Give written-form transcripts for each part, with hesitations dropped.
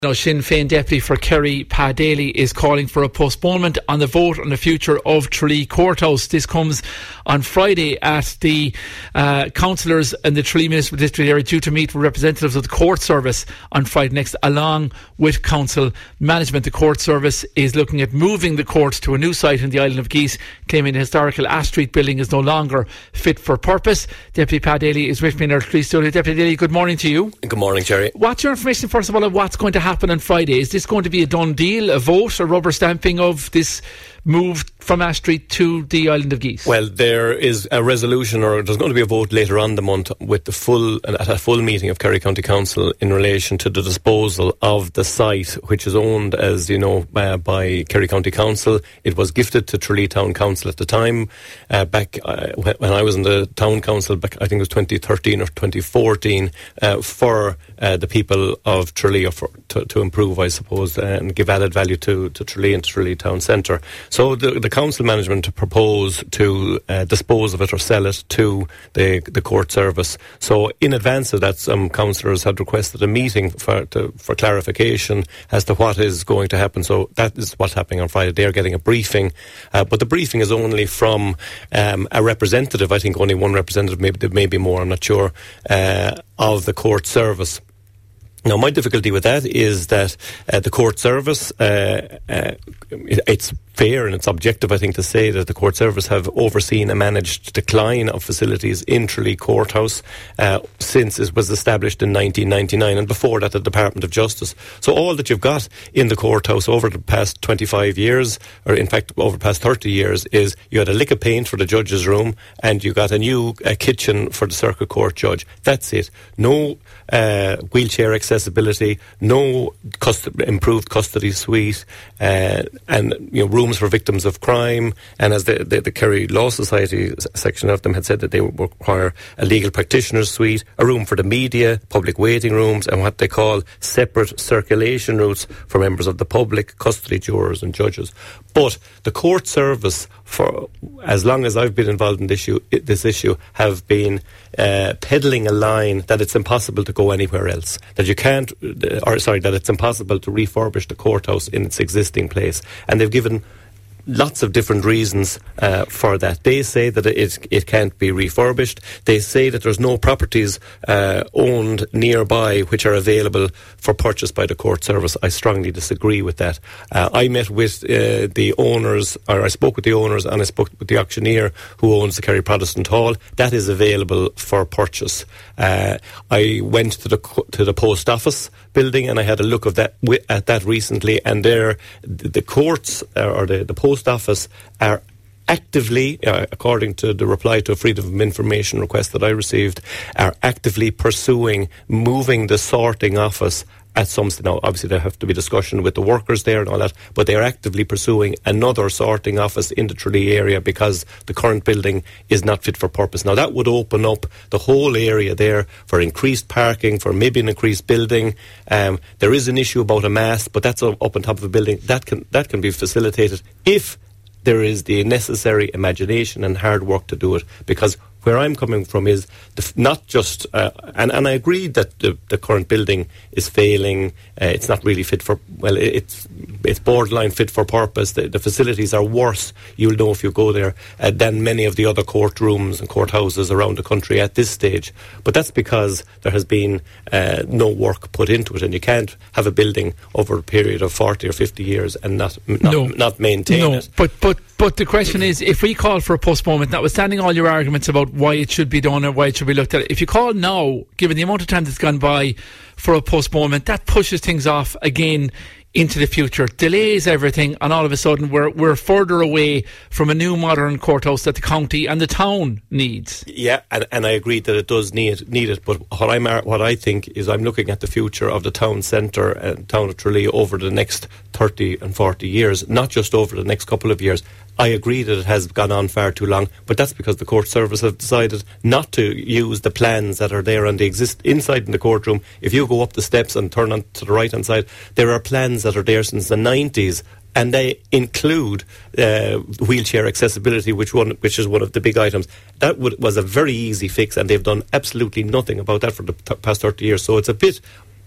Now, Sinn Féin Deputy for Kerry, Pa Daly, is calling for a postponement on the vote on the future of Tralee Courthouse. This comes on Friday at the councillors in the Tralee Municipal District area due to meet with representatives of the court service on Friday next, along with council management. The court service is looking at moving the court to a new site in the island of Geese, claiming the historical Ash Street building is no longer fit for purpose. Deputy Pa Daly is with me in our Tralee studio. Deputy Daly, good morning to you. Good morning, Jerry. What's your information, first of all, on what's going to happen on Friday? Is this going to be a done deal, a vote, a rubber stamping of this move from Ash Street to the island of Geese? Well, there is a resolution, or there's going to be a vote later on the month with at a full meeting of Kerry County Council in relation to the disposal of the site, which is owned, as you know, by Kerry County Council. It was gifted to Tralee Town Council at the time, back when I was in the Town Council, back I think it was 2013 or 2014, for the people of Tralee, or to improve, I suppose, and give added value to Tralee and to Tralee Town Centre. So the council management propose to dispose of it or sell it to the court service. So in advance of that, some councillors had requested a meeting for clarification as to what is going to happen. So that is what's happening on Friday. They're getting a briefing, but the briefing is only from a representative. I think only one representative, maybe more, I'm not sure, of the court service. Now, my difficulty with that is that the court service, it's fair and it's objective, I think, to say that the court service have overseen a managed decline of facilities in Tralee Courthouse since it was established in 1999, and before that the Department of Justice. So all that you've got in the courthouse over the past 25 years, or in fact over the past 30 years, is you had a lick of paint for the judge's room and you got a new kitchen for the circuit court judge. That's it. No wheelchair accessibility, no improved custody suite, and rooms for victims of crime. And as the Kerry Law Society section of them had said, that they would require a legal practitioner's suite, a room for the media, public waiting rooms, and what they call separate circulation routes for members of the public, custody jurors and judges. But the court service, for as long as I've been involved in this issue, have been peddling a line that it's impossible to go anywhere else, that it's impossible to refurbish the courthouse in its existing place, and they've given lots of different reasons for that. They say that it can't be refurbished. They say that there's no properties owned nearby which are available for purchase by the court service. I strongly disagree with that. I met with the owners, or I spoke with the owners, and I spoke with the auctioneer who owns the Kerry Protestant Hall. That is available for purchase. I went to the post office building and I had a look at that recently, and there the courts or the post office are actively, according to the reply to a Freedom of Information request that I received, are actively pursuing moving the sorting office at some stage. Now, obviously there have to be discussion with the workers there and all that, but they are actively pursuing another sorting office in the Tralee area because the current building is not fit for purpose. Now, that would open up the whole area there for increased parking, for maybe an increased building. There is an issue about a mast, but that's up on top of a building. That can be facilitated if there is the necessary imagination and hard work to do it, because where I'm coming from is not just, and I agree that the current building is failing. It's not really fit for, well, it's borderline fit for purpose. The facilities are worse, you'll know if you go there, than many of the other courtrooms and courthouses around the country at this stage. But that's because there has been no work put into it, and you can't have a building over a period of 40 or 50 years and not maintain it. But the question is, if we call for a postponement, notwithstanding all your arguments about why it should be done or why it should be looked at, if you call now, given the amount of time that's gone by, for a postponement, that pushes things off again into the future, delays everything, and all of a sudden we're further away from a new modern courthouse that the county and the town needs. Yeah, and I agree that it does need it, but what I think is I'm looking at the future of the town centre and town of Tralee over the next 30 and 40 years, not just over the next couple of years. I agree that it has gone on far too long, but that's because the court service have decided not to use the plans that are there and they exist inside in the courtroom. If you go up the steps and turn on to the right hand side, there are plans that are there since the 90s, and they include wheelchair accessibility, which is one of the big items. That was a very easy fix, and they've done absolutely nothing about that for the past 30 years. So it's a bit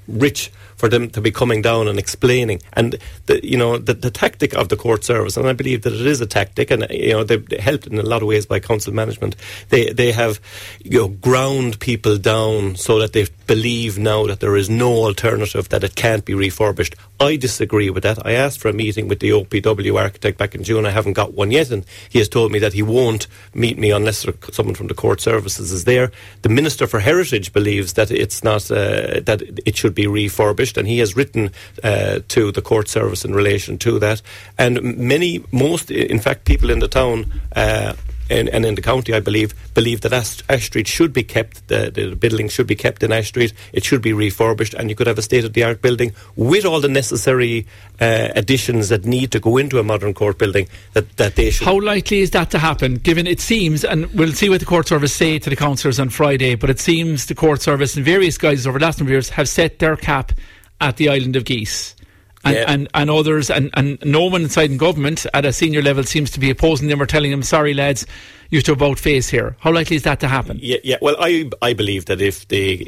rich for them to be coming down and explaining. And the tactic of the court service, and I believe that it is a tactic, and they're helped in a lot of ways by council management. They have ground people down so that they believe now that there is no alternative, that it can't be refurbished. I disagree with that. I asked for a meeting with the OPW architect back in June. I haven't got one yet, and he has told me that he won't meet me unless someone from the court services is there. The Minister for Heritage believes that it's not that it should be refurbished, and he has written to the court service in relation to that. And most people in the town and in the county, I believe that Ash Street should be kept. The building should be kept in Ash Street. It should be refurbished, and you could have a state-of-the-art building with all the necessary additions that need to go into a modern court building. That they should. How likely is that to happen? Given it seems, and we'll see what the court service say to the councillors on Friday, but it seems the court service and various guys over the last number of years have set their cap at the Island of Geese. And others, and no one inside in government at a senior level seems to be opposing them or telling them, sorry lads, you have to about face here. How likely is that to happen? Yeah. Well, I believe that if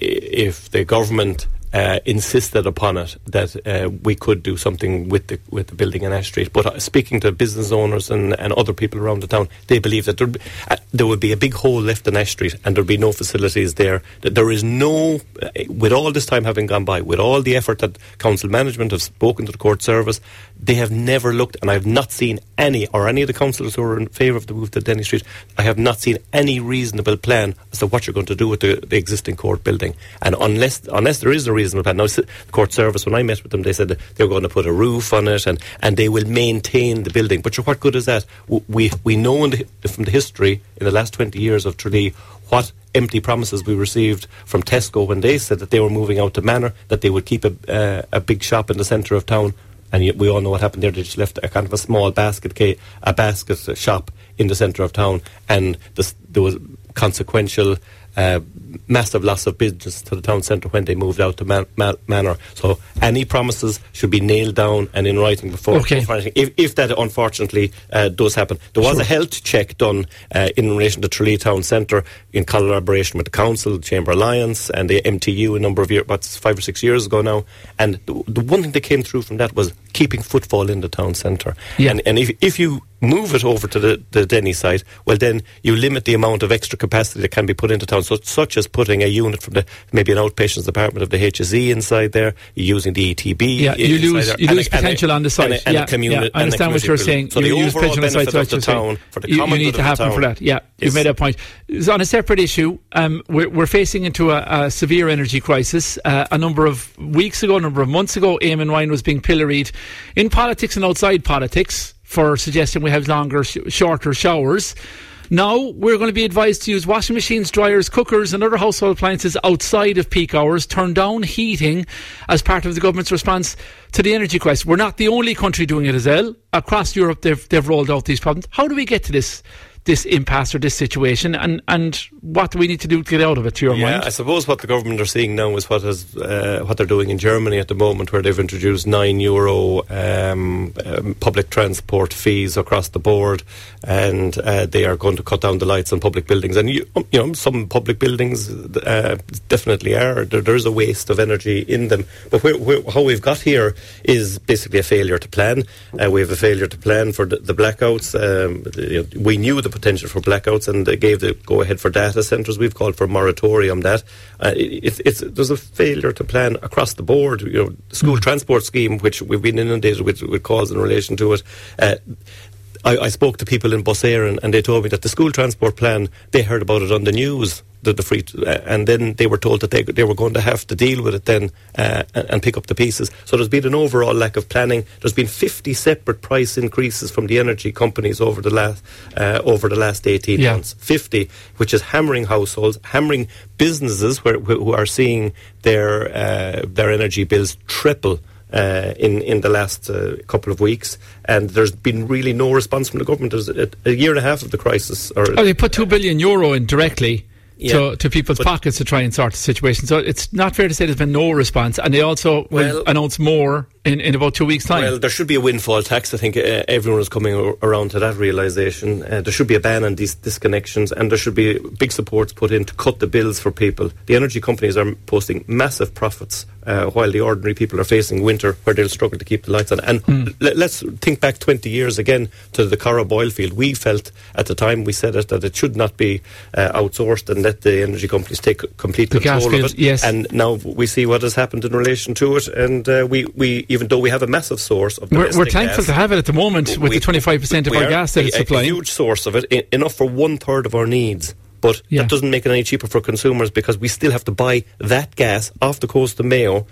the government insisted upon it, that we could do something with the building in Ash Street. But speaking to business owners and other people around the town, they believe that there would be a big hole left in Ash Street, and there would be no facilities there. That there is no, with all this time having gone by, with all the effort that council management have spoken to the court service, they have never looked, and I have not seen any of the councillors who are in favour of the move to Denny Street, I have not seen any reasonable plan as to what you're going to do with the existing court building. And unless there is a reasonable plan. Now, the court service, when I met with them, they said that they were going to put a roof on it and they will maintain the building. But what good is that? We know from the history in the last 20 years of Tralee what empty promises we received from Tesco when they said that they were moving out to Manor, that they would keep a big shop in the centre of town. And we all know what happened there. They just left a kind of a small basket shop in the centre of town, and there was consequential massive loss of business to the town centre when they moved out to Manor. So any promises should be nailed down and in writing before anything. If that unfortunately does happen. There was a health check done in relation to Tralee Town Centre in collaboration with the council, the Chamber Alliance and the MTU a number of years, about 5 or 6 years ago now. And the one thing that came through from that was keeping footfall in the town centre. Yeah. And if you move it over to the Denny site, well then you limit the amount of extra capacity that can be put into town, such as putting a unit from maybe an outpatients department of the HSE inside there, using the ETB. Yeah, you lose potential on the site. I understand what you're saying. So you lose potential on the site. Of the town, for the common you need to happen for that. Yeah, you've made that point. On a separate issue, we're facing into a severe energy crisis. A number of months ago, Eamon Ryan was being pilloried in politics and outside politics for suggesting we have shorter showers. Now we're going to be advised to use washing machines, dryers, cookers and other household appliances outside of peak hours, turn down heating as part of the government's response to the energy crisis. We're not the only country doing it as well. Across Europe they've rolled out these problems. How do we get to this impasse or this situation, and what do we need to do to get out of it, to your mind? I suppose what the government are seeing now is what they're doing in Germany at the moment, where they've introduced €9 public transport fees across the board, and they are going to cut down the lights on public buildings. And some public buildings definitely are. There is a waste of energy in them. But how we've got here is basically a failure to plan. We have a failure to plan for the blackouts. We knew the potential for blackouts, and they gave the go-ahead for data centres. We've called for a moratorium. There's a failure to plan across the board. The school transport scheme, which we've been inundated with calls in relation to it. I spoke to people in Bosseran, and they told me that the school transport plan, they heard about it on the news, and then they were told that they were going to have to deal with it then and pick up the pieces. So there's been an overall lack of planning. There's been 50 separate price increases from the energy companies over the last 18 months. 50, which is hammering households, hammering businesses who are seeing their energy bills triple in the last couple of weeks, and there's been really no response from the government. There's a year and a half of the crisis. They put €2 billion in directly to people's pockets to try and sort the situation. So it's not fair to say there's been no response, and they also will announce more in about 2 weeks' time. Well, there should be a windfall tax. I think everyone is coming around to that realisation. There should be a ban on these disconnections, and there should be big supports put in to cut the bills for people. The energy companies are posting massive profits while the ordinary people are facing winter where they'll struggle to keep the lights on. And let's think back 20 years again to the Curragh oil field. We felt at the time we said it that it should not be outsourced and let the energy companies take complete control of it. Yes. And now we see what has happened in relation to it. And we even though we have a massive source of domestic we're thankful gas, to have it at the moment with the 25% of our gas that it's supplying. A huge source of it, enough for 1/3 of our needs. But that doesn't make it any cheaper for consumers because we still have to buy that gas off the coast of Mayo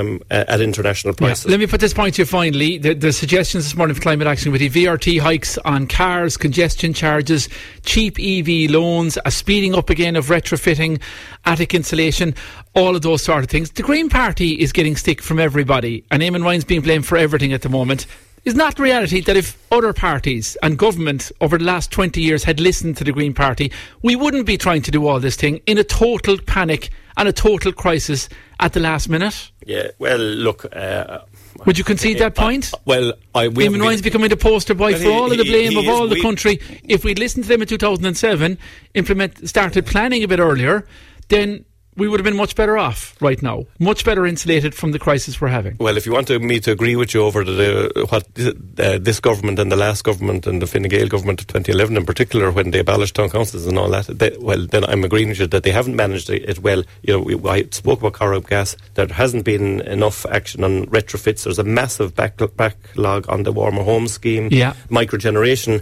at international prices. Yeah. Let me put this point to you finally. The suggestions this morning for Climate Action Committee: VRT hikes on cars, congestion charges, cheap EV loans, a speeding up again of retrofitting, attic insulation, all of those sort of things. The Green Party is getting stick from everybody, and Eamon Ryan's being blamed for everything at the moment. Is not the reality that if other parties and government over the last 20 years had listened to the Green Party, we wouldn't be trying to do all this thing in a total panic and a total crisis at the last minute? Yeah, well, look... would you concede that point? Eamon Ryan's becoming the poster boy for all of the blame of all the country. If we'd listened to them in 2007, started planning a bit earlier, then we would have been much better off right now, much better insulated from the crisis we're having. Well, if you want me to agree with you over what this government and the last government and the Fine Gael government of 2011 in particular, when they abolished town councils and all that, then I'm agreeing with you that they haven't managed it well. I spoke about Curragh Gas. There hasn't been enough action on retrofits. There's a massive backlog on the warmer home scheme. Yeah. Microgeneration,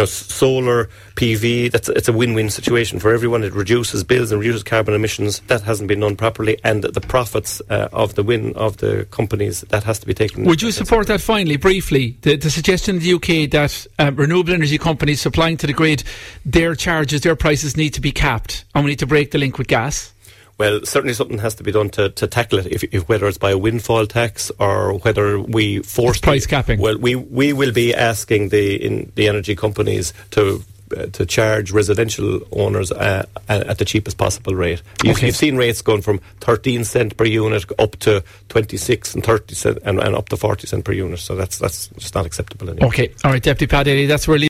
solar, PV. It's a win-win situation for everyone. It reduces bills and reduces carbon emissions. That hasn't been done properly, and the profits of the companies, that has to be taken. Would you support that finally, briefly? The suggestion in the UK that renewable energy companies supplying to the grid, their prices need to be capped, and we need to break the link with gas? Well, certainly something has to be done to tackle it, if whether it's by a windfall tax or whether we force price capping. Well, we will be asking the energy companies to charge residential owners at the cheapest possible rate. You've seen rates going from 13 cent per unit up to 26 and 30 cent and up to 40 cent per unit. So that's just not acceptable anymore. Okay, all right, Deputy Pat Daly, that's where